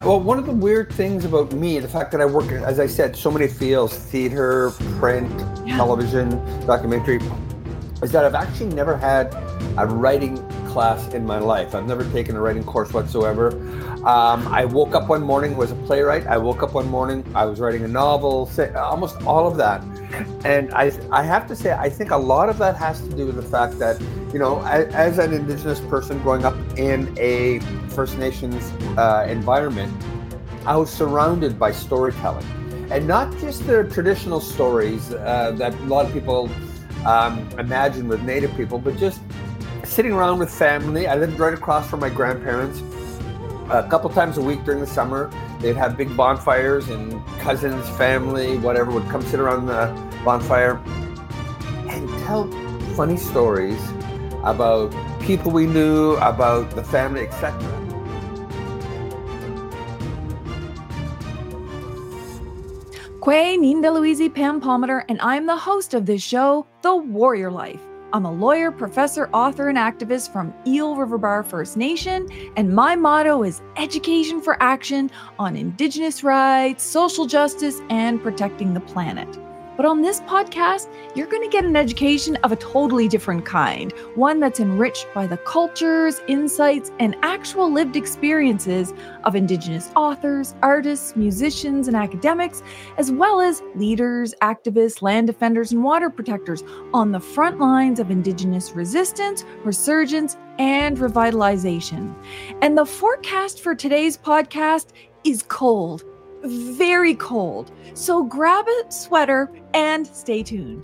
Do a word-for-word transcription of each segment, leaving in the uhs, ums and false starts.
Well, one of the weird things about me, the fact that I work, as I said, so many fields, theater, print, yeah. television, documentary, is that I've actually never had a writing class in my life. I've never taken a writing course whatsoever. Um, I woke up one morning, was a playwright. I woke up one morning, I was writing a novel, almost all of that. And I, I have to say, I think a lot of that has to do with the fact that, you know, as, as an Indigenous person growing up in a First Nations uh, environment, I was surrounded by storytelling. And not just the traditional stories uh, that a lot of people um, imagine with Native people, but just sitting around with family. I lived right across from my grandparents. A couple times a week during the summer, they'd have big bonfires, and cousins, family, whatever, would come sit around the bonfire and tell funny stories about people we knew, about the family, et cetera. Kwe Nindaluizi Pam Palmater, and I'm the host of this show, The Warrior Life. I'm a lawyer, professor, author, and activist from Eel River Bar First Nation, and my motto is education for action on Indigenous rights, social justice, and protecting the planet. But on this podcast, you're going to get an education of a totally different kind, one that's enriched by the cultures, insights, and actual lived experiences of Indigenous authors, artists, musicians, and academics, as well as leaders, activists, land defenders, and water protectors on the front lines of Indigenous resistance, resurgence, and revitalization. And the forecast for today's podcast is cold. Very cold. So grab a sweater and stay tuned.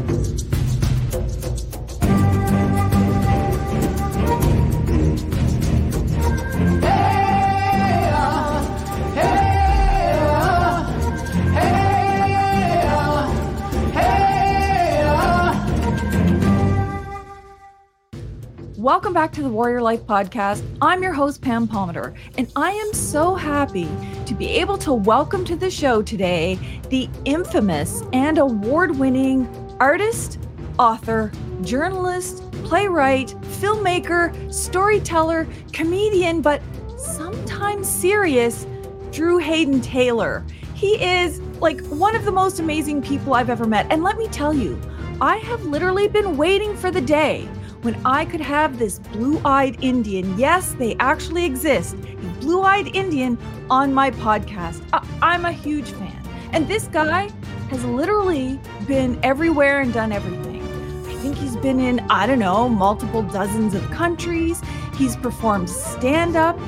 Welcome back to the Warrior Life Podcast. I'm your host, Pam Palmater, and I am so happy to be able to welcome to the show today the infamous and award-winning artist, author, journalist, playwright, filmmaker, storyteller, comedian, but sometimes serious, Drew Hayden Taylor. He is like one of the most amazing people I've ever met. And let me tell you, I have literally been waiting for the day when I could have this blue-eyed Indian, yes, they actually exist, a blue-eyed Indian on my podcast. I- I'm a huge fan. And this guy has literally been everywhere and done everything. I think he's been in, I don't know, multiple dozens of countries. He's performed stand-up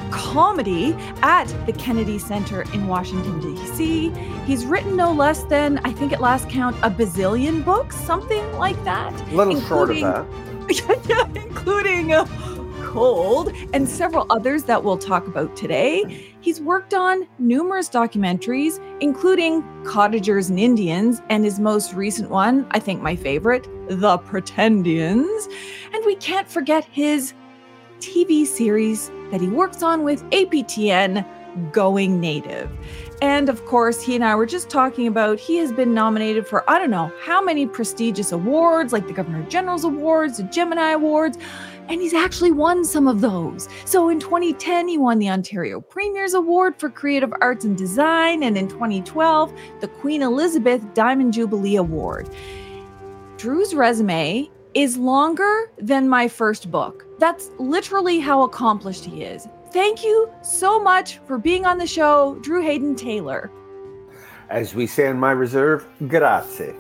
comedy at the Kennedy Center in Washington, D C. He's written no less than, I think at last count, a bazillion books, something like that. A little short of that. Yeah, including uh, Cold and several others that we'll talk about today. He's worked on numerous documentaries, including Cottagers and Indians, and his most recent one, I think my favorite, The Pretendians. And we can't forget his T V series that he works on with A P T N, Going Native. And of course, he and I were just talking about, he has been nominated for, I don't know, how many prestigious awards, like the Governor General's Awards, the Gemini Awards, and he's actually won some of those. So in twenty ten, he won the Ontario Premier's Award for Creative Arts and Design, and in twenty twelve, the Queen Elizabeth Diamond Jubilee Award. Drew's resume is longer than my first book. That's literally how accomplished he is. Thank you so much for being on the show, Drew Hayden Taylor. As we say in my reserve, grazie.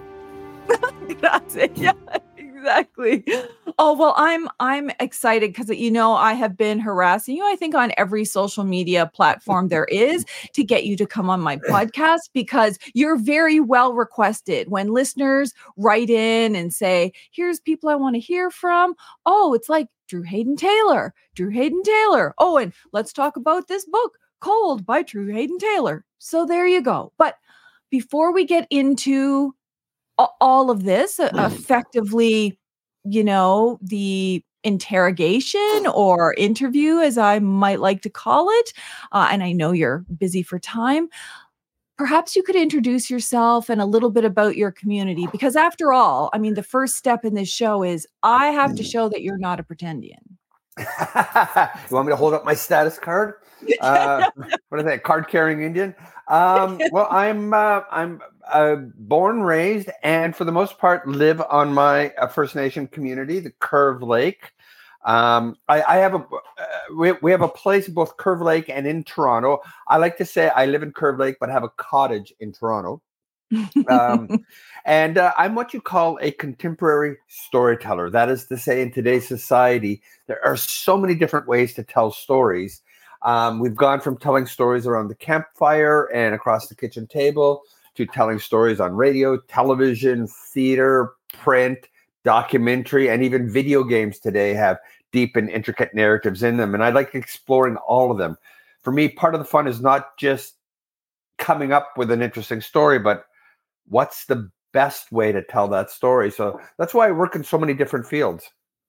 Grazie. Yeah, exactly. Oh, well, I'm I'm excited because, you know, I have been harassing you, I think, on every social media platform there is to get you to come on my podcast, because you're very well requested. When listeners write in and say, here's people I want to hear from. Oh, it's like Drew Hayden Taylor, Drew Hayden Taylor. Oh, and let's talk about this book, Cold by Drew Hayden Taylor. So there you go. But before we get into all of this, uh, effectively, you know, the interrogation or interview, as I might like to call it, uh, and I know you're busy for time, perhaps you could introduce yourself and a little bit about your community, because after all, I mean, the first step in this show is I have to show that you're not a pretendian. You want me to hold up my status card? Uh, what is that? Card carrying Indian. Um, well, I'm uh, I'm uh, born, raised, and for the most part live on my uh, First Nation community, the Curve Lake. Um, I, I have a uh, we, we have a place in both Curve Lake and in Toronto. I like to say I live in Curve Lake, but have a cottage in Toronto. um, and uh, I'm what you call a contemporary storyteller. That is to say, in today's society, there are so many different ways to tell stories. Um, we've gone from telling stories around the campfire and across the kitchen table to telling stories on radio, television, theater, print, documentary, and even video games today have deep and intricate narratives in them. And I like exploring all of them. For me, part of the fun is not just coming up with an interesting story, but what's the best way to tell that story? So that's why I work in so many different fields.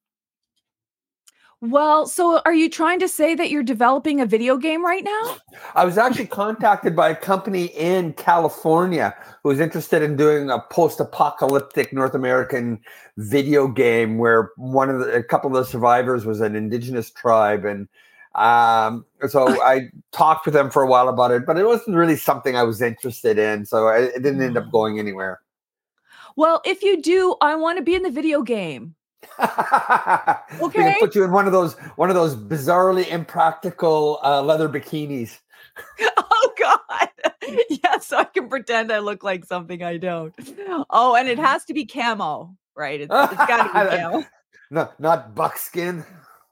Well, so are you trying to say that you're developing a video game right now? I was actually contacted by a company in California who was interested in doing a post-apocalyptic North American video game where one of the, a couple of the survivors was an indigenous tribe. And um, so I talked with them for a while about it, but it wasn't really something I was interested in. So I, it didn't end up going anywhere. Well, if you do, I want to be in the video game. Okay. We can put you in one of those one of those bizarrely impractical uh, leather bikinis. Oh God. Yeah, so I can pretend I look like something I don't. Oh, and it has to be camo, right? It's, it's got to be camo. No, not buckskin.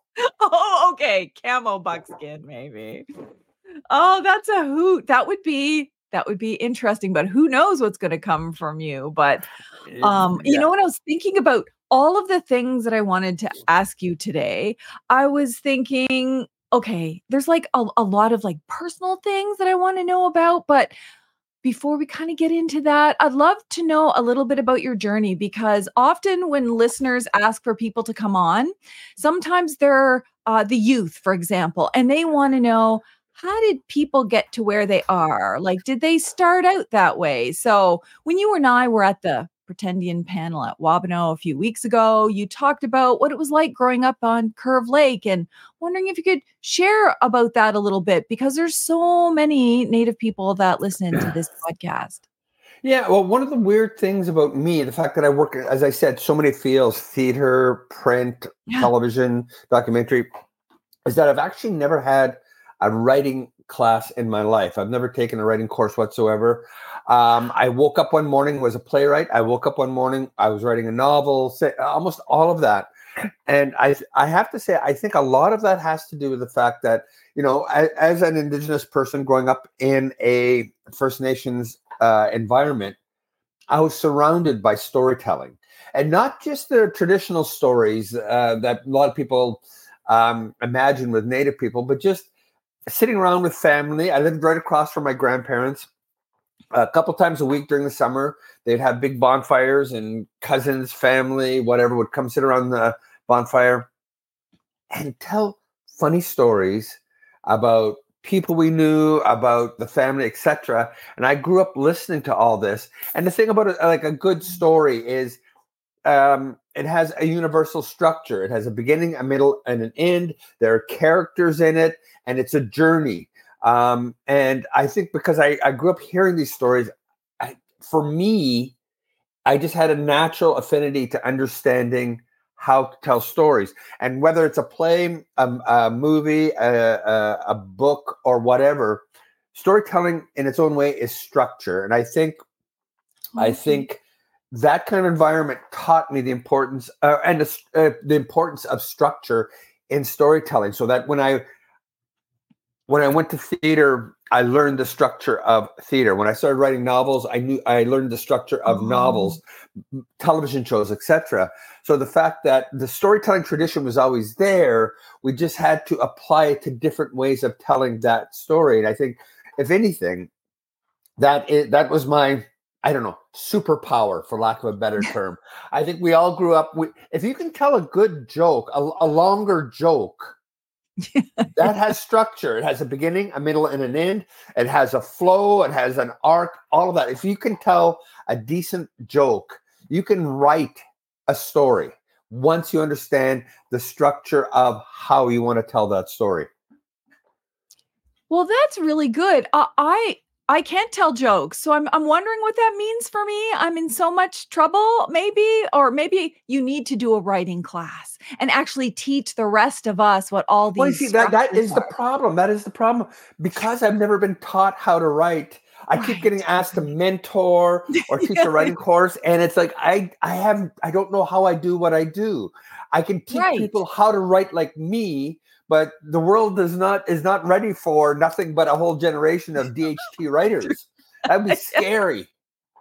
Oh, okay. Camo buckskin, maybe. Oh, that's a hoot. That would be that would be interesting, but who knows what's going to come from you. But um, yeah. You know what I was thinking about? All of the things that I wanted to ask you today, I was thinking, okay, there's like a, a lot of like personal things that I want to know about. But before we kind of get into that, I'd love to know a little bit about your journey, because often when listeners ask for people to come on, sometimes they're uh, the youth, for example, and they want to know, how did people get to where they are? Like, did they start out that way? So when you and I were at the Pretendian panel at Wabano a few weeks ago, you talked about what it was like growing up on Curve Lake, and wondering if you could share about that a little bit, because there's so many Native people that listen to this podcast. Yeah, well, one of the weird things about me, the fact that I work, as I said, so many fields, theater, print, yeah. television, documentary, is that I've actually never had a writing class in my life. I've never taken a writing course whatsoever. Um, I woke up one morning, was a playwright. I woke up one morning, I was writing a novel, say, almost all of that. And I I have to say, I think a lot of that has to do with the fact that, you know, as, as an Indigenous person growing up in a First Nations uh, environment, I was surrounded by storytelling. And not just the traditional stories uh, that a lot of people um, imagine with Native people, but just sitting around with family. I lived right across from my grandparents. A couple times a week during the summer, they'd have big bonfires, and cousins, family, whatever, would come sit around the bonfire and tell funny stories about people we knew, about the family, et cetera. And I grew up listening to all this. And the thing about it, like a good story is um, it has a universal structure. It has a beginning, a middle, and an end. There are characters in it, and it's a journey. Um, and I think because I, I grew up hearing these stories, I, for me, I just had a natural affinity to understanding how to tell stories. And whether it's a play, a, a movie, a, a, a book, or whatever, storytelling in its own way is structure. And I think, mm-hmm. I think that kind of environment taught me the importance uh, and the, uh, the importance of structure in storytelling. So that when I When I went to theater, I learned the structure of theater. When I started writing novels, I knew I learned the structure of oh. novels, television shows, et cetera. So the fact that the storytelling tradition was always there, we just had to apply it to different ways of telling that story. And I think, if anything, that is, that was my, I don't know, superpower, for lack of a better term. I think we all grew up with, if you can tell a good joke, a, a longer joke, that has structure. It has a beginning, a middle, and an end. It has a flow. It has an arc, all of that. If you can tell a decent joke, you can write a story once you understand the structure of how you want to tell that story. Well, that's really good. Uh, I I can't tell jokes, so I'm I'm wondering what that means for me. I'm in so much trouble, maybe, or maybe you need to do a writing class and actually teach the rest of us what all Well, you these see, that that structures is the are. problem. That is the problem. Because I've never been taught how to write, I keep Right. getting asked to mentor or teach a Yeah. writing course, and it's like I I have I don't know how I do what I do. I can teach Right. people how to write like me, but the world does not is not ready for nothing but a whole generation of D H T writers. That'd be scary.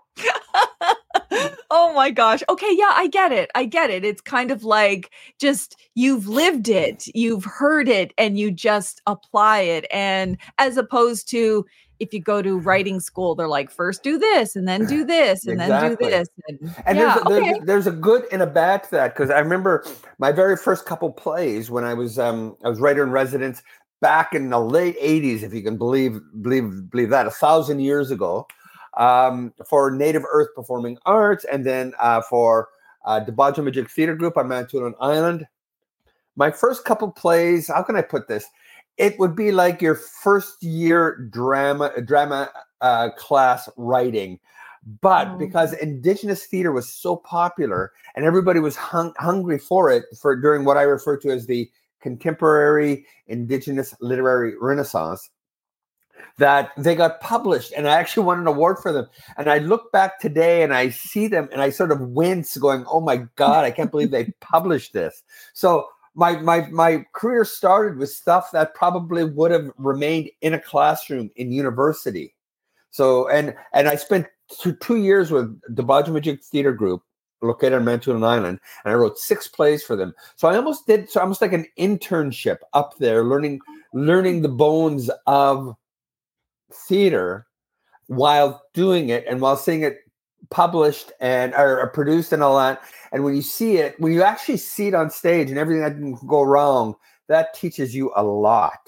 Oh my gosh. Okay, yeah, I get it. I get it. It's kind of like just you've lived it, you've heard it, and you just apply it. And as opposed to if you go to writing school, they're like, first do this, and then do this, and then do Exactly. this. And And there's yeah, a, there's okay. a- there's a good and a bad to that, because I remember my very first couple plays when I was um I was writer in residence back in the late eighties, if you can believe believe believe that, a thousand years ago, um, for Native Earth Performing Arts, and then uh, for uh, Debajamajic Theater Group on Manitoulin Island. My first couple plays, how can I put this? It would be like your first year drama drama uh, class writing. But Oh, because Indigenous theater was so popular and everybody was hung, hungry for it for during what I refer to as the contemporary Indigenous literary renaissance, that they got published, and I actually won an award for them. And I look back today and I see them and I sort of wince, going, "Oh my God, I can't believe they published this." So my my my career started with stuff that probably would have remained in a classroom in university. So and and I spent two, two years with the Debajamajic Theater Group located on Manitoulin Island, and I wrote six plays for them. So I almost did so almost like an internship up there, learning learning the bones of theater while doing it and while seeing it published and or, or produced and all that. And when you see it, when you actually see it on stage and everything that can go wrong, that teaches you a lot.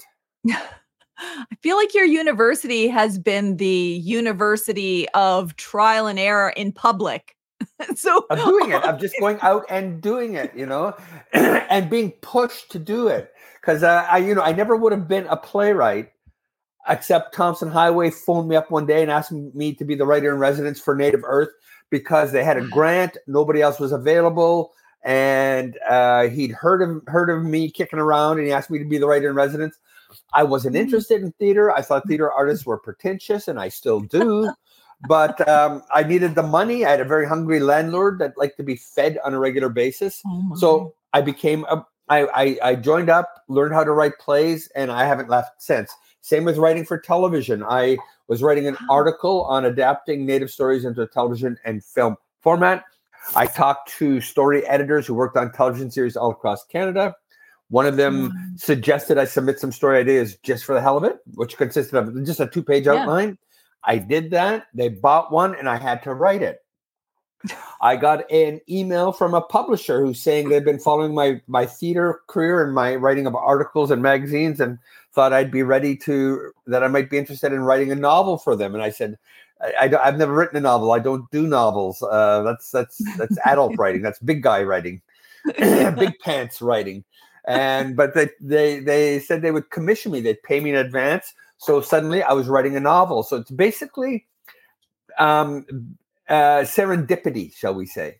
I feel like your university has been the university of trial and error in public. So Of doing it, of just going out and doing it, you know, and being pushed to do it. Because uh, I, you know, I never would have been a playwright, except Thompson Highway phoned me up one day and asked me to be the writer in residence for Native Earth because they had a grant, nobody else was available, and uh, he'd heard of heard of me kicking around, and he asked me to be the writer in residence. I wasn't interested in theater. I thought theater artists were pretentious, and I still do. But um, I needed the money. I had a very hungry landlord that liked to be fed on a regular basis. oh my. So I became a. I, I, I joined up, learned how to write plays, and I haven't left since. Same with writing for television. I was writing an Wow. article on adapting Native stories into a television and film format. I talked to story editors who worked on television series all across Canada. One of them Wow. suggested I submit some story ideas just for the hell of it, which consisted of just a two-page Yeah. outline. I did that. They bought one, and I had to write it. I got an email from a publisher who's saying they've been following my my theater career and my writing of articles and magazines, and thought I'd be ready to that I might be interested in writing a novel for them. And I said, I, I, I've never written a novel. I don't do novels. Uh, that's that's that's adult writing. That's big guy writing, big pants writing. And but they they they said they would commission me. They'd pay me in advance. So suddenly I was writing a novel. So it's basically um, uh, serendipity, shall we say.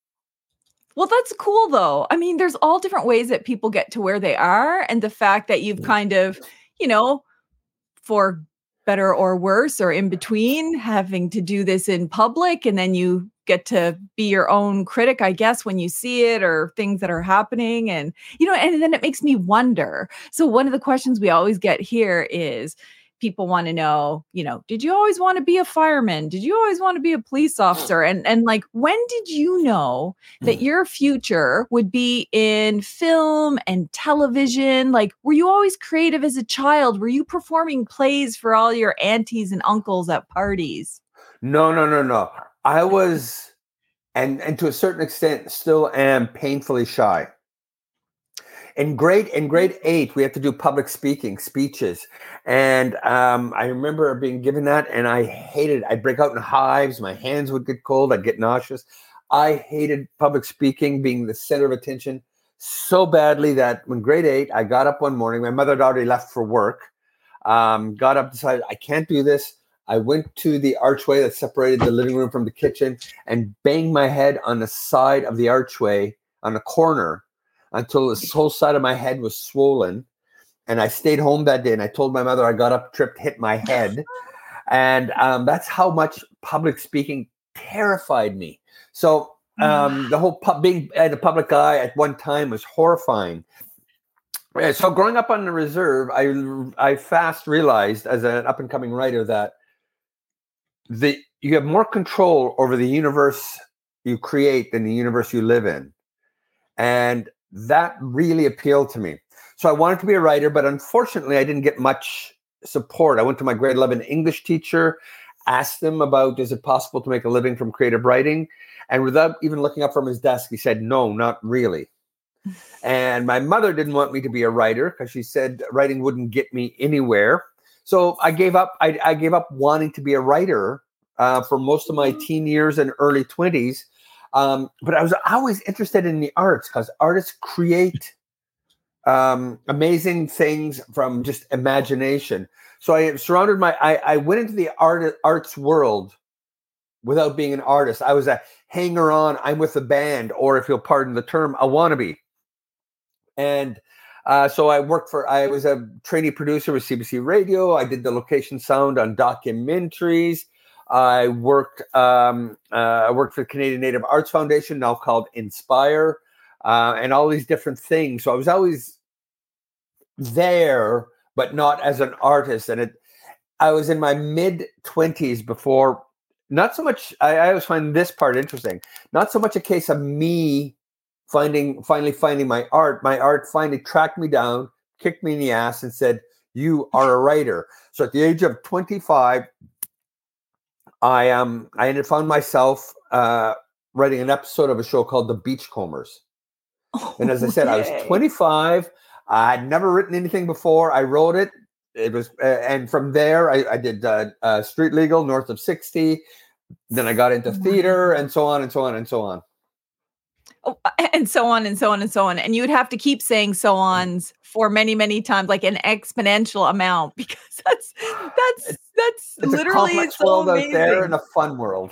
Well, that's cool though. I mean, there's all different ways that people get to where they are. And the fact that you've kind of, you know, for better or worse or in between, having to do this in public, and then you get to be your own critic, I guess, when you see it or things that are happening. And, you know, and then it makes me wonder. So one of the questions we always get here is people want to know, you know, did you always want to be a fireman? Did you always want to be a police officer? And and like, when did you know that your future would be in film and television? Like, were you always creative as a child? Were you performing plays for all your aunties and uncles at parties? No, no, no, no. I was, and and to a certain extent, still am painfully shy. In grade in grade eight, we had to do public speaking speeches, and um, I remember being given that, and I hated it. I'd break out in hives. My hands would get cold. I'd get nauseous. I hated public speaking, being the center of attention, so badly that when grade eight, I got up one morning. My mother had already left for work. Um, got up, decided I can't do this. I went to the archway that separated the living room from the kitchen and banged my head on the side of the archway on a corner until the whole side of my head was swollen. And I stayed home that day, and I told my mother I got up, tripped, hit my head. And um, that's how much public speaking terrified me. So um, the whole pub, being at a public eye at one time was horrifying. So growing up on the reserve, I I fast realized as an up and coming writer that the you have more control over the universe you create than the universe you live in, and that really appealed to me. So I wanted to be a writer, but unfortunately, I didn't get much support. I went to my grade eleven English teacher, asked him about, is it possible to make a living from creative writing? And without even looking up from his desk, he said, no, not really. And my mother didn't want me to be a writer because she said writing wouldn't get me anywhere. So I gave up. I, I gave up wanting to be a writer uh, for most of my teen years and early twenties. Um, but I was always interested in the arts because artists create um, amazing things from just imagination. So I surrounded my, I, I went into the art, arts world without being an artist. I was a hanger on, I'm with the band, or if you'll pardon the term, a wannabe. And uh, so I worked for, I was a trainee producer with C B C Radio. I did the location sound on documentaries. I worked, um, uh, I worked for the Canadian Native Arts Foundation, now called Inspire, uh, and all these different things. So I was always there, but not as an artist. And it, I was in my mid twenties before, not so much, I, I always find this part interesting, not so much a case of me finding, finally finding my art. My art finally tracked me down, kicked me in the ass and said, you are a writer. So at the age of twenty-five, I um I ended found myself uh, writing an episode of a show called The Beachcombers. Oh, and as I said, okay. I was twenty-five. I had never written anything before. I wrote it. It was, uh, and from there, I, I did uh, uh, Street Legal, North of sixty. Then I got into theater, and so on and so on and so on. Oh, and so on and so on and so on. And you would have to keep saying so ons for many, many times, like an exponential amount, because that's that's it's, that's it's literally a complex so world amazing. Out there and a fun world.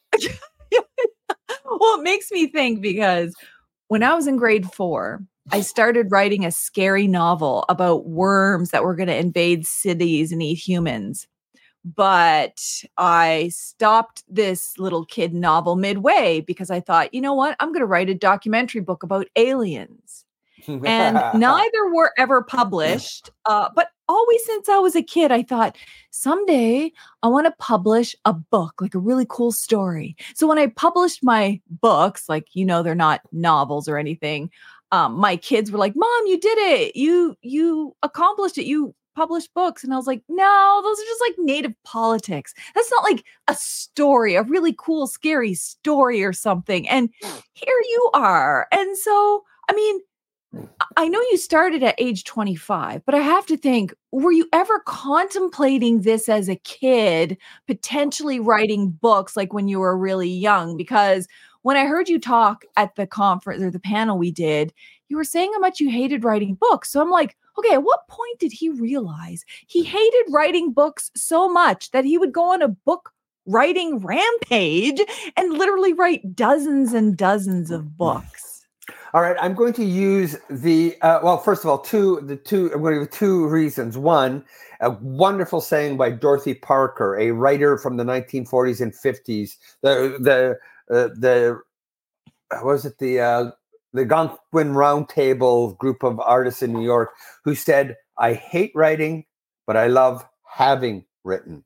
Well, it makes me think because when I was in grade four, I started writing a scary novel about worms that were going to invade cities and eat humans. But I stopped this little kid novel midway because I thought, you know what? I'm going to write a documentary book about aliens. And neither were ever published. Uh, but always since I was a kid, I thought someday I want to publish a book, like a really cool story. So when I published my books, like, you know, they're not novels or anything. Um, my kids were like, Mom, you did it. You, you accomplished it. You published books. And I was like, no, those are just like native politics. That's not like a story, a really cool, scary story or something. And here you are. And so, I mean, I know you started at age twenty-five, but I have to think, were you ever contemplating this as a kid, potentially writing books like when you were really young? Because when I heard you talk at the conference or the panel we did, you were saying how much you hated writing books. So I'm like, okay, at what point did he realize he hated writing books so much that he would go on a book writing rampage and literally write dozens and dozens of books? All right, I'm going to use the, uh, well, first of all, two, the two, I'm going to give two reasons. One, a wonderful saying by Dorothy Parker, a writer from the nineteen forties and fifties, the, the, uh, the, what was it, the, uh, the Algonquin Round Table group of artists in New York, who said, I hate writing, but I love having written.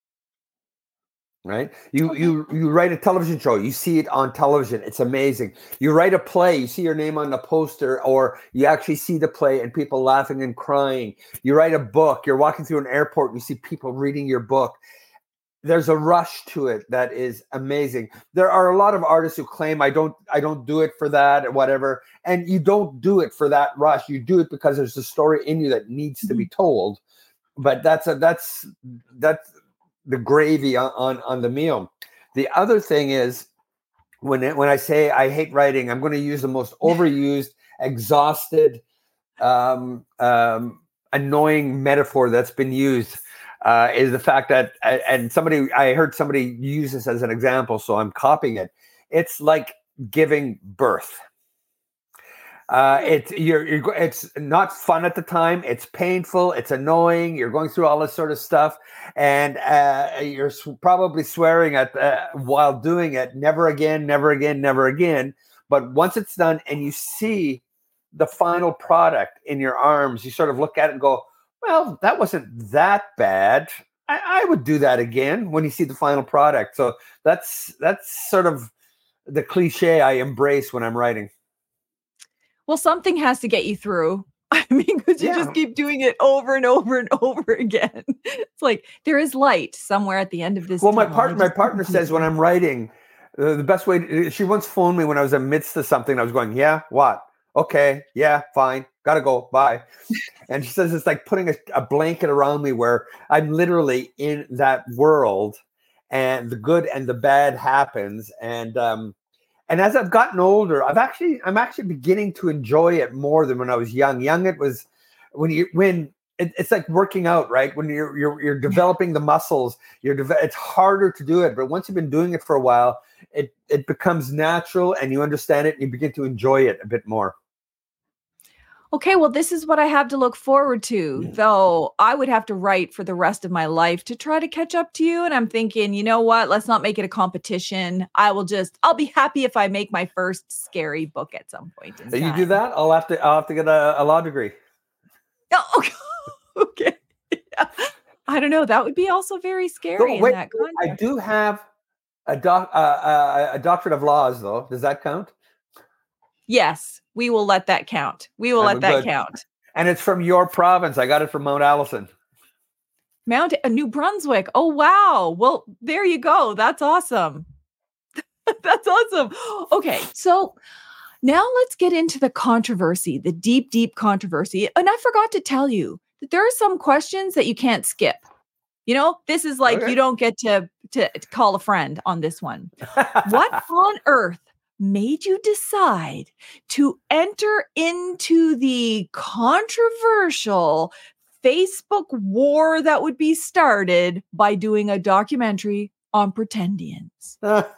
Right? You okay. you you write a television show, you see it on television, it's amazing. You write a play, you see your name on the poster, or you actually see the play and people laughing and crying. You write a book, you're walking through an airport and you see people reading your book. There's a rush to it that is amazing. There are a lot of artists who claim I don't I don't do it for that or whatever, and you don't do it for that rush. You do it because there's a story in you that needs to be told. But that's a that's that's the gravy on, on, on the meal. The other thing is when, it, when I say I hate writing, I'm going to use the most overused, exhausted um, um, annoying metaphor that's been used uh, is the fact that, and somebody, I heard somebody use this as an example, so I'm copying it. It's like giving birth. Uh, it's you're, you're it's not fun at the time. It's painful. It's annoying. You're going through all this sort of stuff, and uh, you're probably swearing at uh, while doing it. Never again. Never again. Never again. But once it's done, and you see the final product in your arms, you sort of look at it and go, "Well, that wasn't that bad. I, I would do that again." When you see the final product, so that's that's sort of the cliche I embrace when I'm writing. Well, something has to get you through. I mean, because you yeah. just keep doing it over and over and over again. It's like there is light somewhere at the end of this. Well, my partner, my partner says when I'm writing, uh, the best way. To, she once phoned me when I was amidst of something. I was going, "Yeah, what? Okay, yeah, fine, gotta go, bye." And she says it's like putting a, a blanket around me where I'm literally in that world, and the good and the bad happens, and um. And as I've gotten older, I've actually, I'm actually beginning to enjoy it more than when I was young. Young, it was when you, when it, it's like working out, right? When you're, you're, you're developing the muscles, you're, de- it's harder to do it. But once you've been doing it for a while, it, it becomes natural and you understand it and you begin to enjoy it a bit more. Okay, well, this is what I have to look forward to, though I would have to write for the rest of my life to try to catch up to you. And I'm thinking, you know what? Let's not make it a competition. I will just, I'll be happy if I make my first scary book at some point in time. You do that? I'll have to, I'll have to get a, a law degree. Oh, okay. okay. Yeah. I don't know. That would be also very scary. So, wait, in that context. I do have a doc, uh, uh, a doctorate of laws, though. Does that count? Yes, we will let that count. We will let that count. And it's from your province. I got it from Mount Allison. Mount uh, New Brunswick. Oh, wow. Well, there you go. That's awesome. That's awesome. Okay, so now let's get into the controversy, the deep, deep controversy. And I forgot to tell you that there are some questions that you can't skip. You know, this is like okay. you don't get to, to call a friend on this one. What on earth made you decide to enter into the controversial Facebook war that would be started by doing a documentary on Pretendians?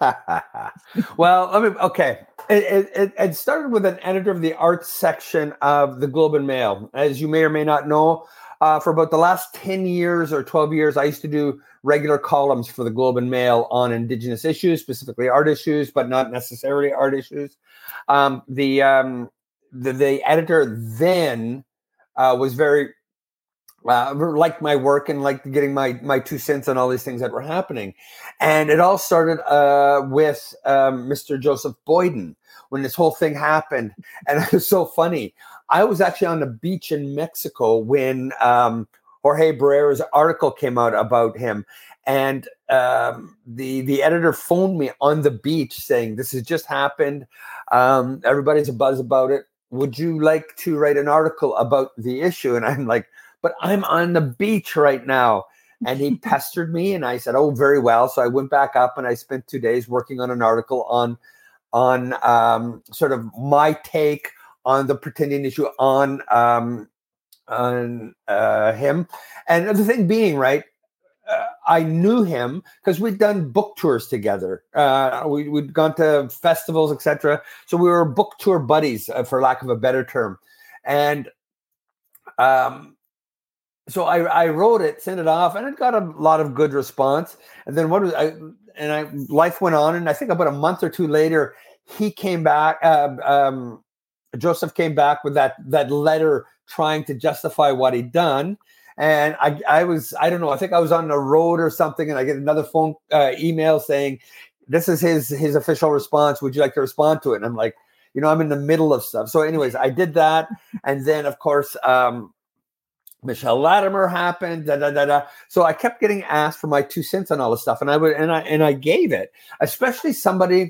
Well, I mean, okay. It, it, it started with an editor of the arts section of the Globe and Mail. As you may or may not know, uh, for about the last ten years or twelve years, I used to do regular columns for the Globe and Mail on Indigenous issues, specifically art issues, but not necessarily art issues. Um, the, um, the the editor then uh, was very uh, liked my work and liked getting my my two cents on all these things that were happening, and it all started uh, with um, Mister Joseph Boyden when this whole thing happened, and it was so funny. I was actually on the beach in Mexico when um, Jorge Barrera's article came out about him. And um, the the editor phoned me on the beach saying, "This has just happened. Um, everybody's a buzz about it. Would you like to write an article about the issue?" And I'm like, "But I'm on the beach right now." And he pestered me, and I said, "Oh, very well." So I went back up, and I spent two days working on an article on on um, sort of my take on the Pretendian issue on um, on uh, him. And the thing being, right, uh, I knew him because we'd done book tours together. Uh, we, we'd gone to festivals, et cetera. So we were book tour buddies, uh, for lack of a better term. And um, so I, I wrote it, sent it off, and it got a lot of good response. And then what was I? And I life went on, and I think about a month or two later, he came back. Uh, um, Joseph came back with that that letter trying to justify what he'd done. And I, I was, I don't know, I think I was on the road or something, and I get another phone uh, email saying, "This is his his official response. Would you like to respond to it?" And I'm like, you know, I'm in the middle of stuff. So anyways, I did that. And then, of course, um, Michelle Latimer happened. Da, da, da, da. So I kept getting asked for my two cents on all this stuff. And I would, and I, and I gave it, especially somebody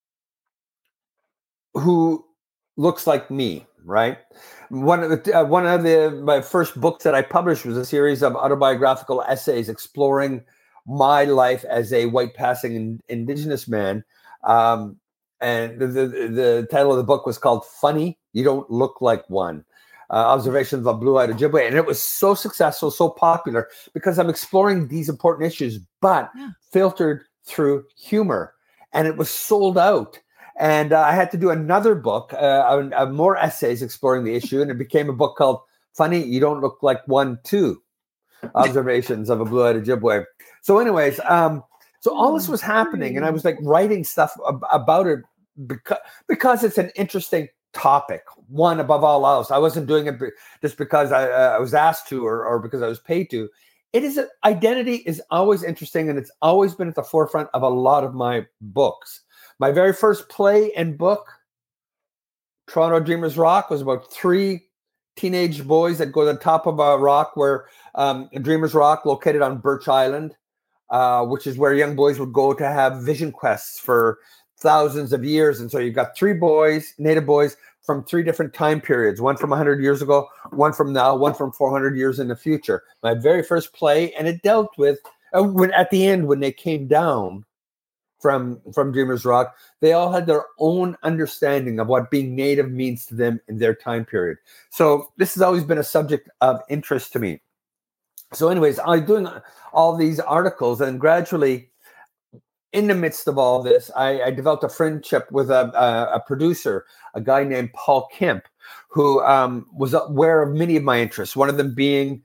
who looks like me, right? One of the uh, one of the my first books that I published was a series of autobiographical essays exploring my life as a white passing in, Indigenous man, um, and the, the the title of the book was called "Funny, You Don't Look Like One." uh, Observations of Blue-Eyed Ojibwe. And it was so successful, so popular, because I'm exploring these important issues, but yeah. filtered through humor. And it was sold out. And uh, I had to do another book, uh, uh, more essays exploring the issue. And it became a book called Funny, You Don't Look Like One, Too. Observations of a Blue-Eyed Ojibwe. So anyways, um, so all this was happening, and I was like writing stuff ab- about it because, because it's an interesting topic, one above all else. I wasn't doing it be- just because I, uh, I was asked to or, or because I was paid to. It is a, identity is always interesting, and it's always been at the forefront of a lot of my books. My very first play and book, Toronto Dreamers Rock, was about three teenage boys that go to the top of a rock where um, Dreamers Rock, located on Birch Island, uh, which is where young boys would go to have vision quests for thousands of years. And so you've got three boys, native boys, from three different time periods, one from one hundred years ago, one from now, one from four hundred years in the future. My very first play, and it dealt with, uh, when at the end, when they came down from, from Dreamers Rock, they all had their own understanding of what being native means to them in their time period. So this has always been a subject of interest to me. So anyways, I was doing all these articles, and gradually, in the midst of all this, I, I developed a friendship with a, a, a producer, a guy named Paul Kemp, who um, was aware of many of my interests, one of them being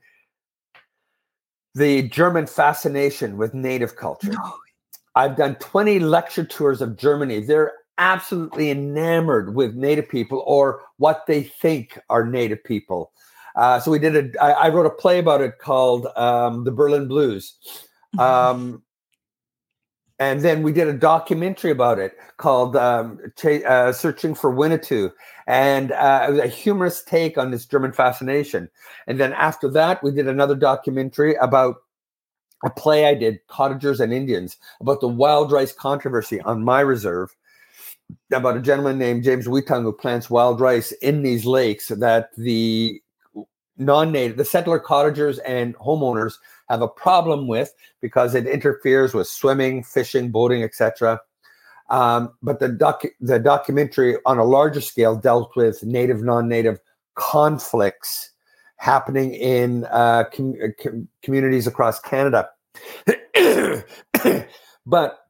the German fascination with native culture. I've done twenty lecture tours of Germany. They're absolutely enamored with native people, or what they think are native people. Uh, so we did a, I, I wrote a play about it called um, The Berlin Blues. Um, and then we did a documentary about it called um, Ch- uh, Searching for Winnetou. And uh, it was a humorous take on this German fascination. And then after that, we did another documentary about a play I did, Cottagers and Indians, about the wild rice controversy on my reserve, about a gentleman named James Wheatung who plants wild rice in these lakes that the non-native, the settler cottagers and homeowners have a problem with because it interferes with swimming, fishing, boating, et cetera. Um, but the doc, the documentary on a larger scale dealt with native, non-native conflicts happening in uh, com- com- communities across Canada. But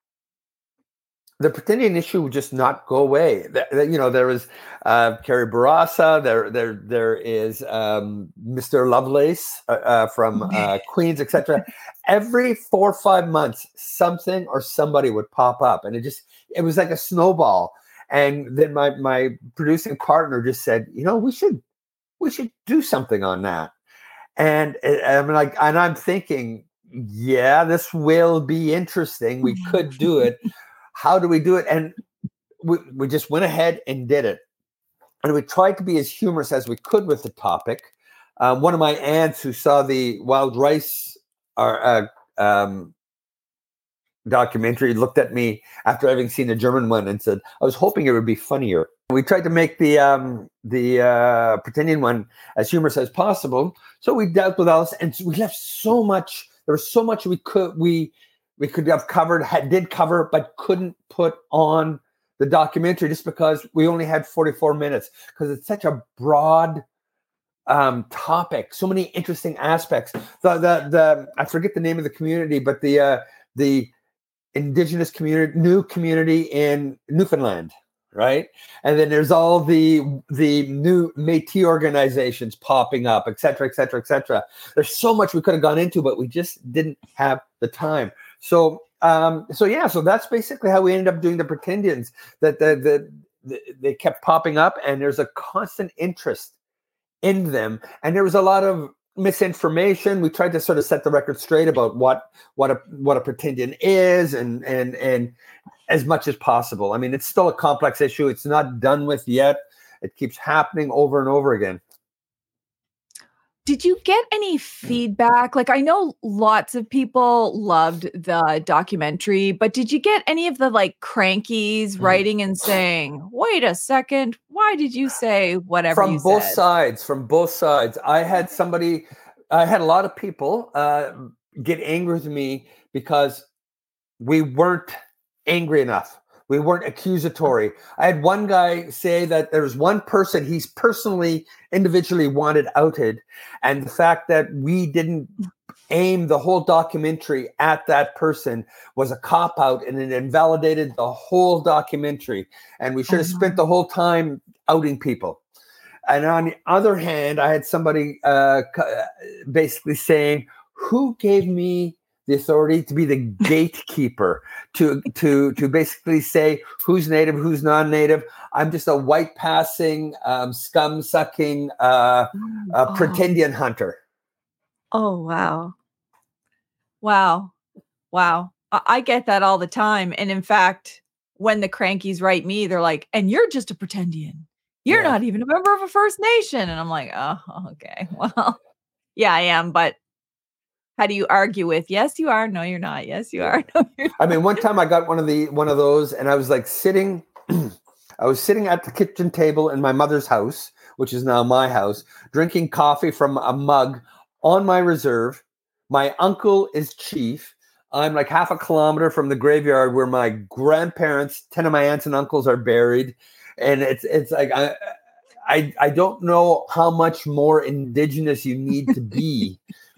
the Pretendian issue would just not go away. The, the, you know, there was uh, Carrie Bourassa, there, there, there is um, Mister Lovelace uh, uh, from uh, Queens, et cetera. Every four or five months, something or somebody would pop up, and it just it was like a snowball. And then my my producing partner just said, you know, we should we should do something on that. And, and I'm like, and I'm thinking, yeah, this will be interesting. We could do it. How do we do it? And we, we just went ahead and did it. And we tried to be as humorous as we could with the topic. Um, one of my aunts who saw the wild rice uh, um, documentary looked at me after having seen the German one and said, I was hoping it would be funnier. We tried to make the um, the uh, Pretendian one as humorous as possible. So we dealt with all this, and we left so much. There was so much we could we we could have covered, had, did cover, but couldn't put on the documentary just because we only had forty-four minutes, because it's such a broad um, topic, so many interesting aspects. The the the I forget the name of the community, but the uh, the indigenous community, new community in Newfoundland. Right. And then there's all the the new Métis organizations popping up, et cetera, et cetera, et cetera. There's so much we could have gone into, but we just didn't have the time. So um, so, yeah, so that's basically how we ended up doing the Pretendians, that the, the, the, they kept popping up, and there's a constant interest in them. And there was a lot of misinformation. We tried to sort of set the record straight about what what a what a Pretendian is, and and and as much as possible. I mean, it's still a complex issue. It's not done with yet. It keeps happening over and over again. Did you get any feedback? Like, I know lots of people loved the documentary, but did you get any of the like crankies writing and saying, wait a second, why did you say whatever from you both said? sides, from both sides. I had somebody, I had a lot of people uh, get angry with me because we weren't angry enough. We weren't accusatory. I had one guy say that there was one person he's personally, individually wanted outed. And the fact that we didn't aim the whole documentary at that person was a cop-out, and it invalidated the whole documentary. And we should have spent the whole time outing people. And on the other hand, I had somebody uh, basically saying, who gave me the authority to be the gatekeeper, to to to basically say who's native, who's non-native? I'm just a white passing, um, scum sucking, uh, uh, Oh. pretendian hunter. Oh, wow. Wow. Wow. I, I get that all the time. And in fact, when the crankies write me, they're like, and you're just a pretendian. You're Yeah. not even a member of a First Nation. And I'm like, oh, okay. Well, yeah, I am. But how do you argue with, yes, you are. No, you're not. Yes, you are. No, you're not. I mean, one time I got one of the one of those, and I was like sitting, I was sitting at the kitchen table in my mother's house, which is now my house, drinking coffee from a mug on my reserve. My uncle is chief. I'm like half a kilometer from the graveyard where my grandparents, ten of my aunts and uncles are buried. And it's it's like, I, I, I don't know how much more indigenous you need to be.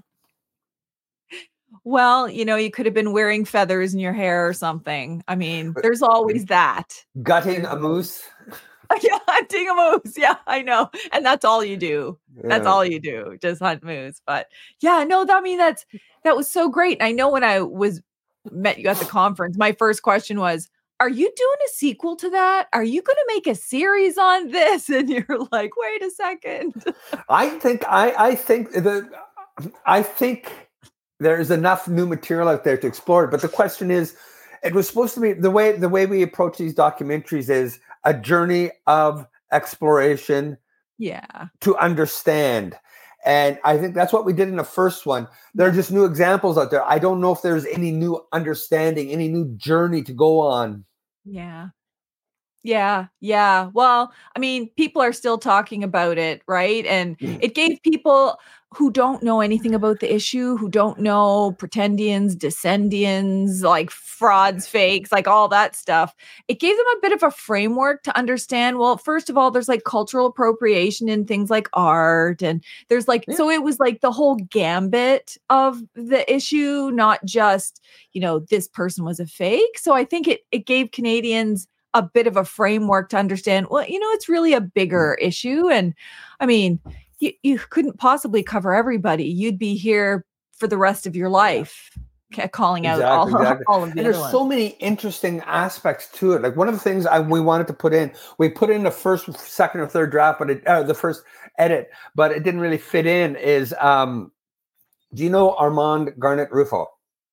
Well, you know, you could have been wearing feathers in your hair or something. I mean, there's always that. Gutting a moose. Yeah, hunting a moose. Yeah, I know. And that's all you do. That's Yeah. all you do. Just hunt moose. But yeah, no, I mean, that's, that was so great. And I know when I was met you at the conference, my first question was, are you doing a sequel to that? Are you going to make a series on this? And you're like, wait a second. I think, I, I think the, I think there's enough new material out there to explore it. But the question is, it was supposed to be the way, the way we approach these documentaries is a journey of exploration. Yeah. To understand. And I think that's what we did in the first one. There are just new examples out there. I don't know if there's any new understanding, any new journey to go on. Yeah. Yeah. Yeah. Well, I mean, people are still talking about it, right? And it gave people who don't know anything about the issue, who don't know pretendians, descendians, like frauds, fakes, like all that stuff. It gave them a bit of a framework to understand. Well, first of all, there's like cultural appropriation in things like art. And there's like, yeah. So it was like the whole gambit of the issue, not just, you know, this person was a fake. So I think it it gave Canadians a bit of a framework to understand, well, you know, it's really a bigger issue. And I mean, you, you couldn't possibly cover everybody. You'd be here for the rest of your life yeah. calling exactly, out all, exactly. all of the And other there's ones. So many interesting aspects to it. Like one of the things I, we wanted to put in, we put in the first, second or third draft, but it, uh, the first edit, but it didn't really fit in is, um, do you know Armand Garnet Ruffo?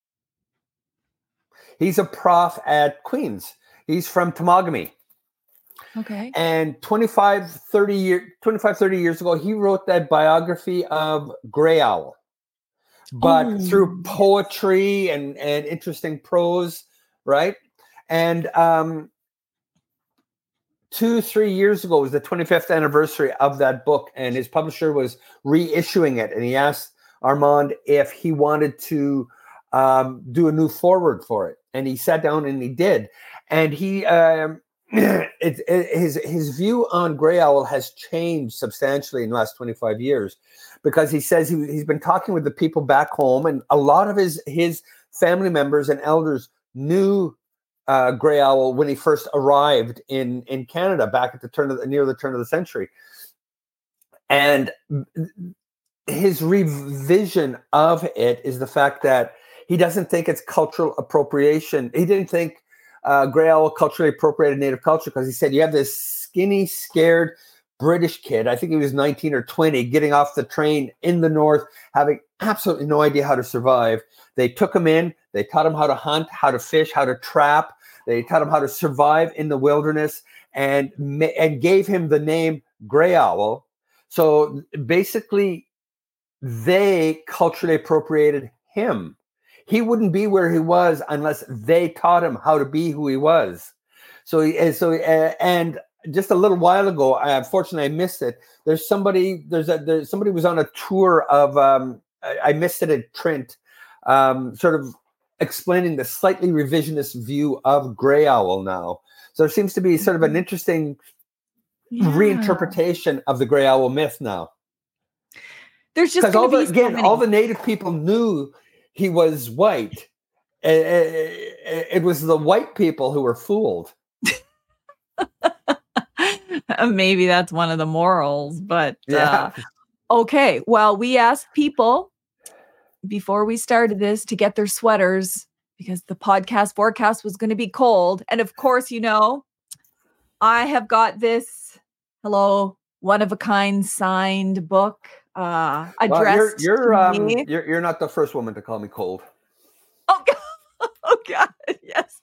He's a prof at Queen's. He's from Temagami. Okay. And twenty-five, thirty year, twenty-five, thirty years ago, he wrote that biography of Grey Owl. But oh. through poetry and, and interesting prose, right? And um, two, three years ago was the twenty-fifth anniversary of that book, and his publisher was reissuing it. And he asked Armand if he wanted to um, do a new foreword for it. And he sat down and he did. And he, um, it, it, his his view on Grey Owl has changed substantially in the last twenty-five years, because he says he, he's been talking with the people back home, and a lot of his his family members and elders knew uh, Grey Owl when he first arrived in in Canada back at the turn of the, near the turn of the century, and his revision of it is the fact that he doesn't think it's cultural appropriation. He didn't think uh, Grey Owl culturally appropriated Native culture, because he said you have this skinny, scared British kid, I think he was nineteen or twenty, getting off the train in the north, having absolutely no idea how to survive. They took him in, they taught him how to hunt, how to fish, how to trap. They taught him how to survive in the wilderness, and, and gave him the name Grey Owl. So basically, they culturally appropriated him. He wouldn't be where he was unless they taught him how to be who he was. So, he, so, uh, and just a little while ago, I, unfortunately, I missed it. There's somebody, there's a, there's somebody was on a tour of, um, I, I missed it at Trent, um, sort of explaining the slightly revisionist view of Grey Owl now. So there seems to be sort of an interesting yeah. reinterpretation of the Grey Owl myth now. There's just all the, the, again, so many. all the native people knew he was white. It, it was the white people who were fooled. Maybe that's one of the morals, but yeah. Uh, okay. Well, we asked people before we started this to get their sweaters because the podcast forecast was going to be cold. And of course, you know, I have got this, hello, one of a kind signed book uh, addressed well, you're, you're, to um, me. You're, you're not the first woman to call me cold. Oh, God. Oh, God. Yes.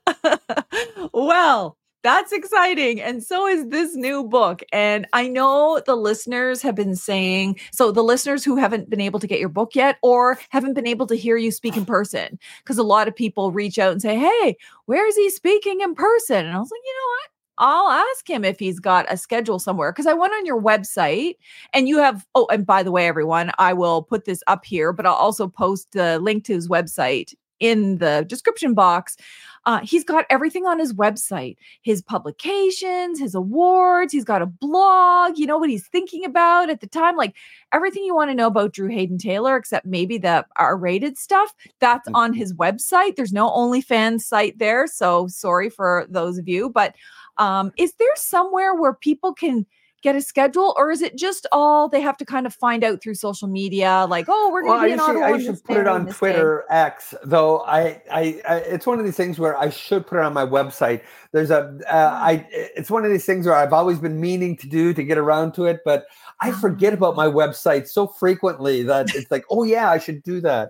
Well, that's exciting. And so is this new book. And I know the listeners have been saying, so the listeners who haven't been able to get your book yet or haven't been able to hear you speak in person, because a lot of people reach out and say, hey, where is he speaking in person? And I was like, you know what? I'll ask him if he's got a schedule somewhere. Because I went on your website and you have, oh, and by the way, everyone, I will put this up here, but I'll also post the link to his website in the description box. Uh, he's got everything on his website, his publications, his awards. He's got a blog, you know, what he's thinking about at the time, like everything you want to know about Drew Hayden Taylor, except maybe the R-rated stuff that's on his website. There's no OnlyFans site there. So sorry for those of you, but um, is there somewhere where people can get a schedule, or is it just all they have to kind of find out through social media? Like, oh, we're going to well, be in Ottawa. I should put it on Twitter day. X, though. I, I, I, it's one of these things where I should put it on my website. There's a, uh, I, it's one of these things where I've always been meaning to do to get around to it, but I forget about my website so frequently that it's like, oh yeah, I should do that.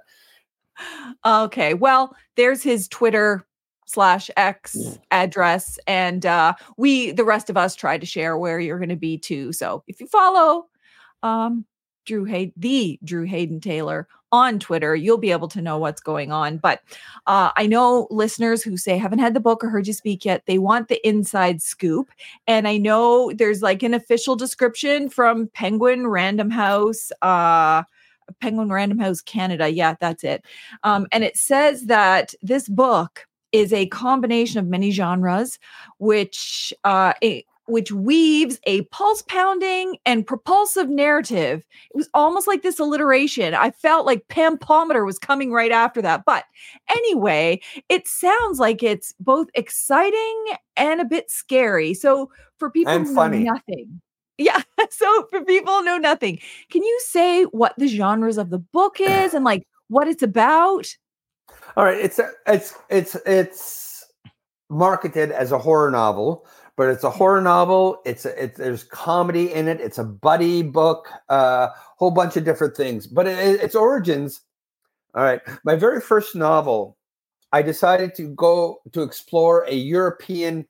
Okay, well, there's his Twitter slash X yeah. address. And uh, we, the rest of us tried to share where you're going to be too. So if you follow um, Drew Hayden, the Drew Hayden Taylor on Twitter, you'll be able to know what's going on. But uh, I know listeners who say, haven't had the book or heard you speak yet, they want the inside scoop. And I know there's like an official description from Penguin Random House, uh, Penguin Random House Canada. Yeah, that's it. Um, and it says that this book is a combination of many genres, which uh, a, which weaves a pulse-pounding and propulsive narrative. It was almost like this alliteration. I felt like Pampometer was coming right after that. But anyway, it sounds like it's both exciting and a bit scary. So for people and who funny. know nothing. Yeah. So for people who know nothing, can you say what the genres of the book is and like what it's about? All right, it's it's it's it's marketed as a horror novel, but it's a horror novel. It's a, it, there's comedy in it. It's a buddy book, a uh, whole bunch of different things. But it, its origins. All right, my very first novel, I decided to go to explore a European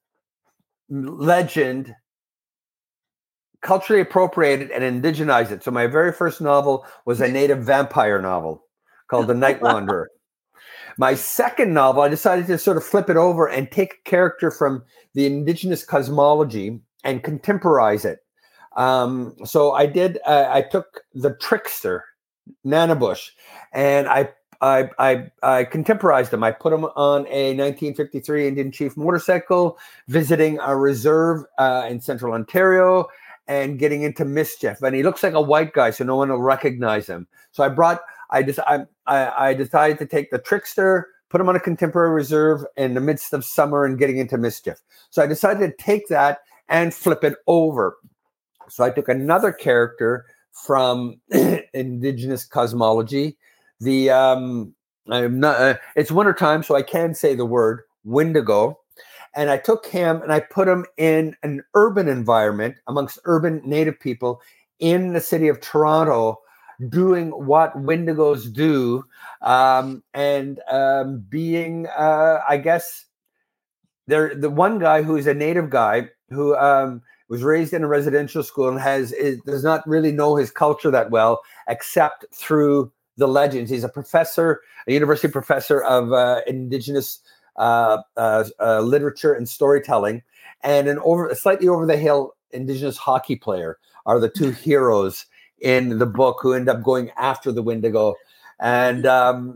legend, culturally appropriated and indigenize it. So my very first novel was a native vampire novel called The Night Wanderer. My second novel, I decided to sort of flip it over and take a character from the indigenous cosmology and contemporize it. Um, so I did, uh, I took the trickster, Nanabush, and I, I, I, I contemporized him. I put him on a nineteen fifty-three Indian Chief motorcycle, visiting a reserve uh, in central Ontario and getting into mischief. And he looks like a white guy, so no one will recognize him. So I brought, I just, I, I, I decided to take the trickster, put him on a contemporary reserve in the midst of summer and getting into mischief. So I decided to take that and flip it over. So I took another character from indigenous cosmology. The um, I'm not. Uh, it's wintertime, so I can say the word Wendigo. And I took him and I put him in an urban environment amongst urban native people in the city of Toronto, doing what Wendigos do, um, and um, being, uh, I guess, they're the one guy who is a native guy who um, was raised in a residential school and has is, does not really know his culture that well, except through the legends. He's a professor, a university professor of uh, indigenous uh, uh, uh, literature and storytelling, and an over slightly over the hill indigenous hockey player are the two heroes in the book who end up going after the Wendigo. And um,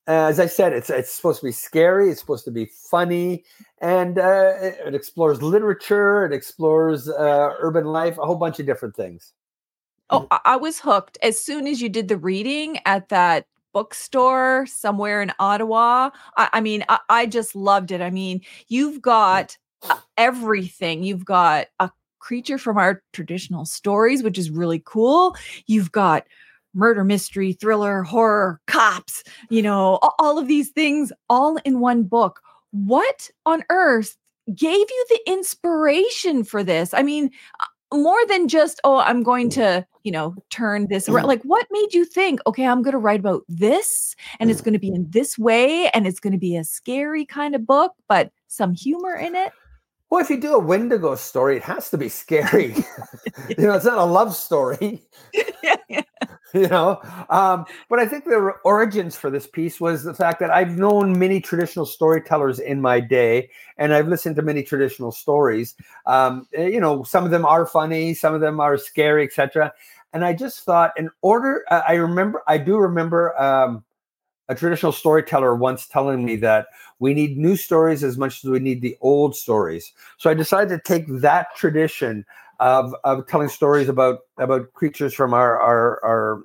as I said, it's it's supposed to be scary. It's supposed to be funny, and uh, it, it explores literature. It explores uh, urban life, a whole bunch of different things. Oh, I I was hooked as soon as you did the reading at that bookstore somewhere in Ottawa. I, I mean, I, I just loved it. I mean, you've got uh, everything. You've got a creature from our traditional stories, which is really cool. You've got murder, mystery, thriller, horror, cops, you know, a- all of these things all in one book. What on earth gave you the inspiration for this? I mean, more than just, oh, I'm going to, you know, turn this around. Like, what made you think, okay, I'm going to write about this and it's going to be in this way and it's going to be a scary kind of book, but some humor in it? Well, if you do a Wendigo story, it has to be scary. You know, it's not a love story. yeah, yeah. You know, um, but I think the origins for this piece was the fact that I've known many traditional storytellers in my day, and I've listened to many traditional stories. Um, you know, some of them are funny, some of them are scary, et cetera. And I just thought, in order, uh, I remember, I do remember um, a traditional storyteller once telling me that we need new stories as much as we need the old stories. So I decided to take that tradition Of, of telling stories about about creatures from our our our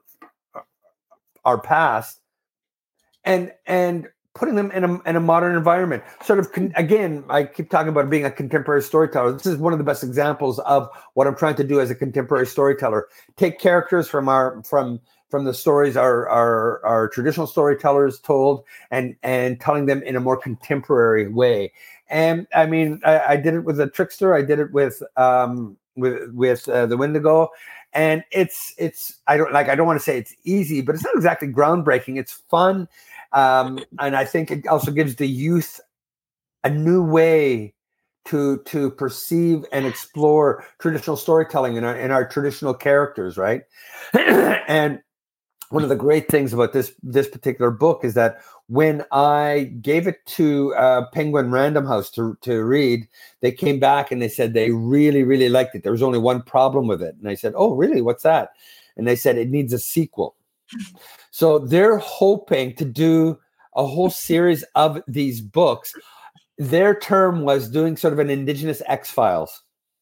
our past, and and putting them in a in a modern environment. Sort of con- again, I keep talking about being a contemporary storyteller. This is one of the best examples of what I'm trying to do as a contemporary storyteller. Take characters from our from from the stories our our, our traditional storytellers told, and and telling them in a more contemporary way. And I mean, I, I did it with a trickster. I did it with. Um, with with uh, the Wendigo, and it's it's I don't like I don't want to say it's easy, but it's not exactly groundbreaking. It's fun, um, and I think it also gives the youth a new way to to perceive and explore traditional storytelling in our in our traditional characters, right? And one of the great things about this this particular book is that when I gave it to uh, Penguin Random House to to read, they came back and they said they really, really liked it. There was only one problem with it. And I said, oh, really? What's that? And they said it needs a sequel. So they're hoping to do a whole series of these books. Their term was doing sort of an Indigenous X-Files.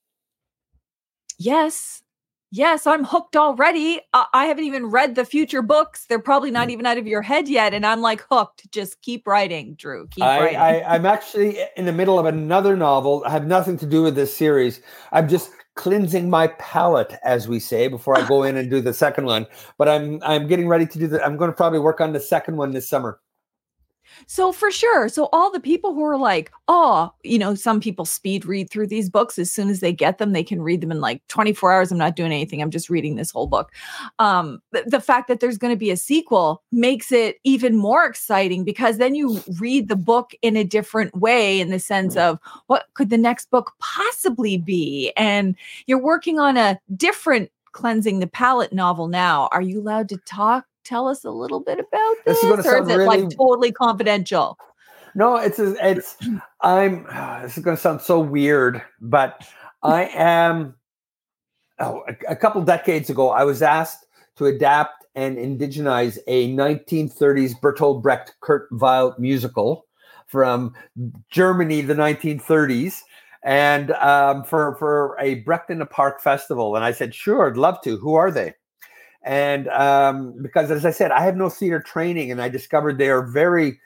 Yes. Yes, I'm hooked already. Uh, I haven't even read the future books. They're probably not even out of your head yet. And I'm like hooked. Just keep writing, Drew. Keep I, writing. I, I'm actually in the middle of another novel. I have nothing to do with this series. I'm just cleansing my palate, as we say, before I go in and do the second one. But I'm I'm getting ready to do that. I'm going to probably work on the second one this summer. So for sure. So all the people who are like, oh, you know, some people speed read through these books as soon as they get them, they can read them in like twenty-four hours. I'm not doing anything. I'm just reading this whole book. Um, the, the fact that there's going to be a sequel makes it even more exciting because then you read the book in a different way in the sense of what could the next book possibly be? And you're working on a different Cleansing the Palate novel now. Are you allowed to talk? Tell us a little bit about this, This is going to or sound is it really like totally confidential? No, it's it's I'm this is going to sound so weird, but I am oh, a, a couple decades ago I was asked to adapt and indigenize a nineteen thirties Bertolt Brecht Kurt Weill musical from Germany, the nineteen thirties, and um, for for a Brecht in the Park festival. And I said, sure, I'd love to. Who are they? And um, because, as I said, I have no theater training, and I discovered they are very,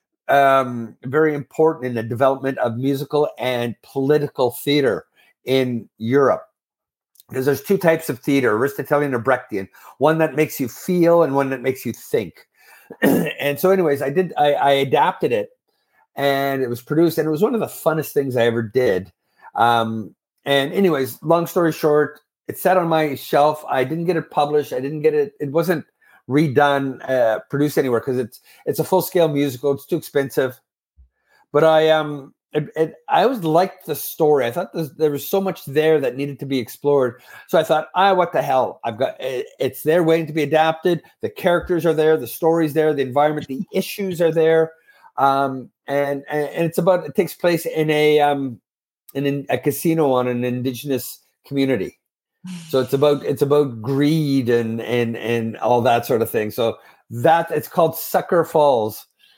um, very important in the development of musical and political theater in Europe. Because there's two types of theater, Aristotelian or Brechtian, one that makes you feel and one that makes you think. And so anyways, I did, I, I adapted it, and it was produced, and it was one of the funnest things I ever did. Um, and anyways, long story short, it sat on my shelf. I didn't get it published. I didn't get it. It wasn't redone, uh, produced anywhere because it's it's a full scale musical. It's too expensive. But I um it, it, I always liked the story. I thought there was so much there that needed to be explored. So I thought, ah, what the hell? I've got it, it's there waiting to be adapted. The characters are there. The story's there. The environment, the issues are there. Um, and, and and it's about it takes place in a um in a casino on an indigenous community. So it's about it's about greed and and and all that sort of thing. So that it's called Sucker Falls,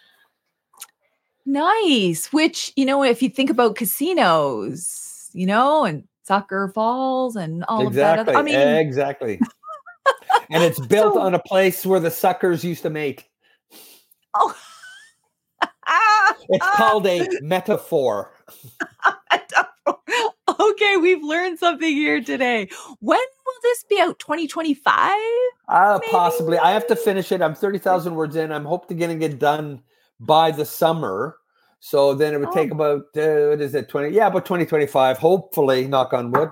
Nice. Which, you know, if you think about casinos, you know, and Sucker Falls and all of that. Other, Exactly. I mean, Exactly. And it's built so, on a place where the suckers used to mate. oh, It's called a metaphor. okay, we've learned something here today. When will this be out? twenty twenty-five? Uh, possibly. I have to finish it. I'm thirty thousand words in. I'm hoping to get it done by the summer. So then it would Oh. take about, uh, what is it, twenty? Yeah, about twenty twenty-five. Hopefully, knock on wood.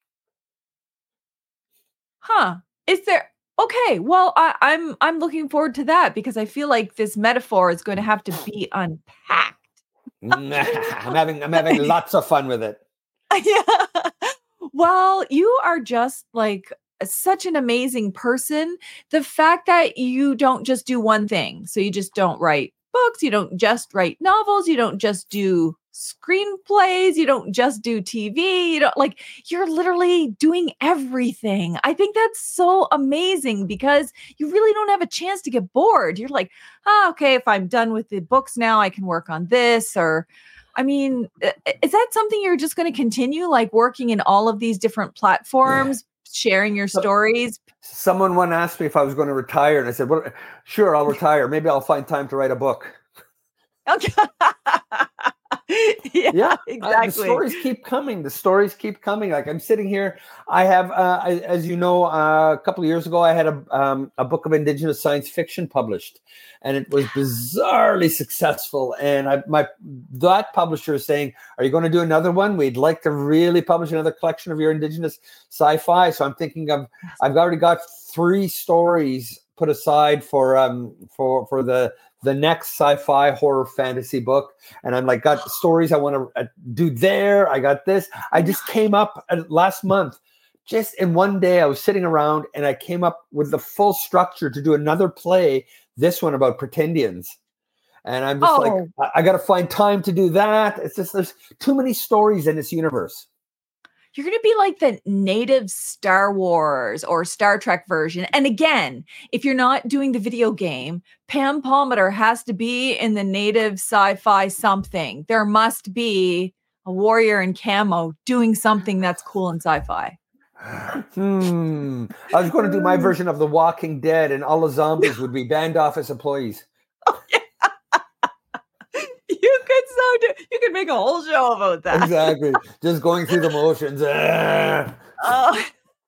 Huh. Is there okay? Well, I, I'm I'm looking forward to that because I feel like this metaphor is going to have to be unpacked. I'm having I'm having lots of fun with it. Yeah. Well, you are just like such an amazing person. The fact that you don't just do one thing. So you just don't write books, you don't just write novels, you don't just do screenplays, you don't just do T V, you don't like you're literally doing everything. I think that's so amazing because you really don't have a chance to get bored. You're like, oh, okay, if I'm done with the books now, I can work on this. Or I mean, is that something you're just going to continue, like working in all of these different platforms, yeah. sharing your stories? Someone once asked me if I was going to retire, and I said, well, sure, I'll retire. Maybe I'll find time to write a book. Okay. yeah, yeah, exactly. Uh, the stories keep coming. The stories keep coming. Like I'm sitting here. I have, uh, I, as you know, uh, a couple of years ago, I had a um, a book of Indigenous science fiction published, and it was bizarrely successful. And I, my that publisher is saying, "Are you going to do another one? We'd like to really publish another collection of your Indigenous sci-fi." So I'm thinking of. I've already got three stories put aside for um for for the. the next sci-fi horror fantasy book. And I'm like, got stories I want to uh, do there. I got this. I just came up uh, last month, just in one day, I was sitting around and I came up with the full structure to do another play, this one about Pretendians. And I'm just oh. like, I, I got to find time to do that. It's just, there's too many stories in this universe. You're going to be like the native Star Wars or Star Trek version. And again, if you're not doing the video game, Pam Palmater has to be in the native sci-fi something. There must be a warrior in camo doing something that's cool in sci-fi. Hmm. I was going to do my version of The Walking Dead, and all the zombies would be band office employees. Oh, yeah. You could so do, you could make a whole show about that. Exactly. Just going through the motions. Uh. Oh.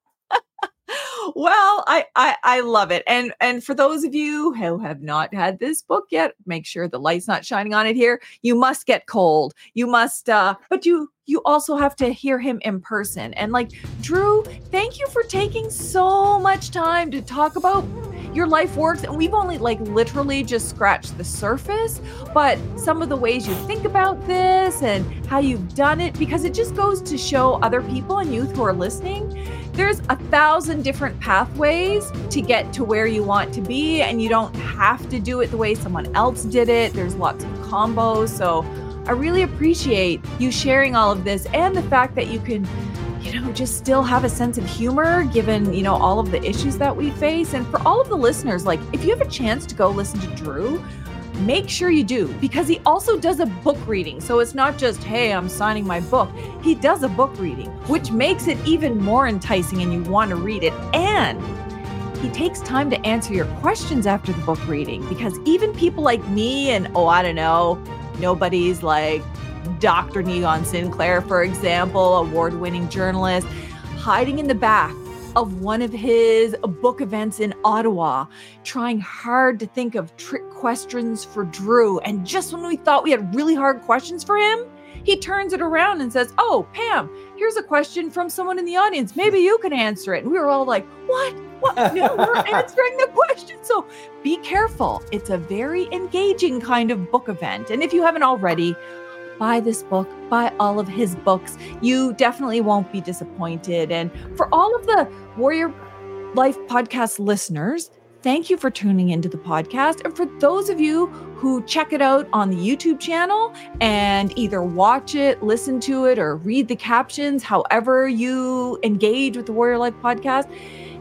Well, I, I I love it. And and for those of you who have not had this book yet, make sure the light's not shining on it here. You must get cold. You must uh but you you also have to hear him in person. And like Drew, thank you for taking so much time to talk about your life works. And we've only like literally just scratched the surface, but some of the ways you think about this and how you've done it, because it just goes to show other people and youth who are listening, there's a thousand different pathways to get to where you want to be, and you don't have to do it the way someone else did it. There's lots of combos. So I really appreciate you sharing all of this and the fact that you can, you know, just still have a sense of humor given, you know, all of the issues that we face. And for all of the listeners, like if you have a chance to go listen to Drew, make sure you do, because he also does a book reading. So it's not just, hey, I'm signing my book. He does a book reading, which makes it even more enticing and you want to read it. And he takes time to answer your questions after the book reading, because even people like me and, oh, I don't know, nobody's like Doctor Negon Sinclair, for example, award-winning journalist, hiding in the back of one of his book events in Ottawa, trying hard to think of trick questions for Drew. And just when we thought we had really hard questions for him, he turns it around and says, oh, Pam, here's a question from someone in the audience. Maybe you can answer it. And we were all like, what? What? No, we're answering the question. So be careful. It's a very engaging kind of book event. And if you haven't already, buy this book, buy all of his books. You definitely won't be disappointed. And for all of the Warrior Life podcast listeners, thank you for tuning into the podcast. And for those of you who check it out on the YouTube channel and either watch it, listen to it, or read the captions, however you engage with the Warrior Life podcast,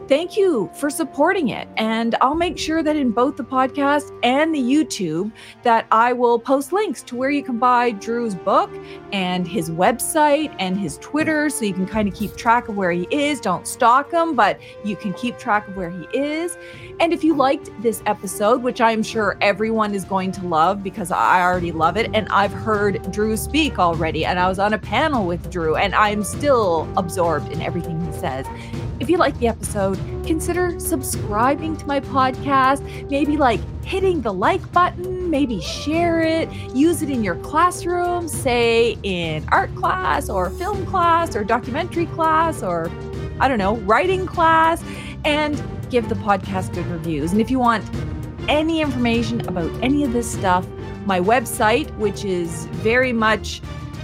thank you for supporting it. And I'll make sure that in both the podcast and the YouTube that I will post links to where you can buy Drew's book and his website and his Twitter, so you can kind of keep track of where he is. Don't stalk him, but you can keep track of where he is. And if you liked this episode, which I'm sure everyone is going to love because I already love it, and I've heard Drew speak already, and I was on a panel with Drew, and I'm still absorbed in everything he says. If you like the episode, consider subscribing to my podcast, maybe like hitting the like button, maybe share it, use it in your classroom, say in art class or film class or documentary class or, I don't know, writing class, and give the podcast good reviews. And if you want any information about any of this stuff, my website, which is very much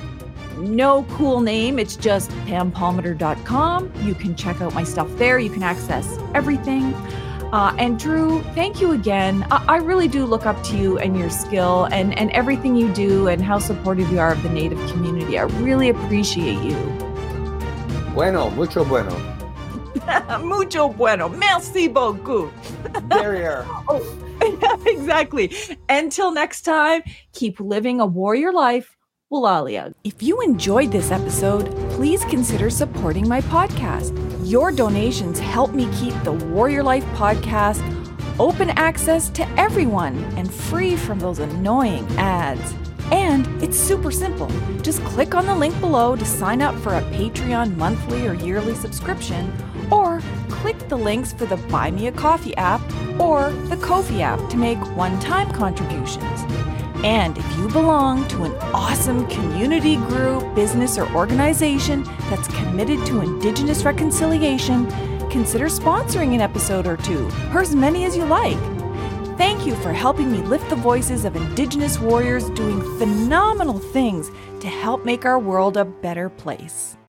no cool name, it's just pam palmater dot com. You can check out my stuff there. You can access everything. Uh, and Drew, thank you again. I, I really do look up to you and your skill and, and everything you do and how supportive you are of the Native community. I really appreciate you. Bueno, mucho bueno. Mucho bueno. Merci beaucoup. Derriere. Oh, exactly. Until next time, keep living a warrior life. Walalia. If you enjoyed this episode, please consider supporting my podcast. Your donations help me keep the Warrior Life podcast open access to everyone and free from those annoying ads. And it's super simple. Just click on the link below to sign up for a Patreon monthly or yearly subscription, or click the links for the Buy Me a Coffee app or the Ko-fi app to make one-time contributions. And if you belong to an awesome community group, business, or organization that's committed to Indigenous reconciliation, consider sponsoring an episode or two, or as many as you like. Thank you for helping me lift the voices of Indigenous warriors doing phenomenal things to help make our world a better place.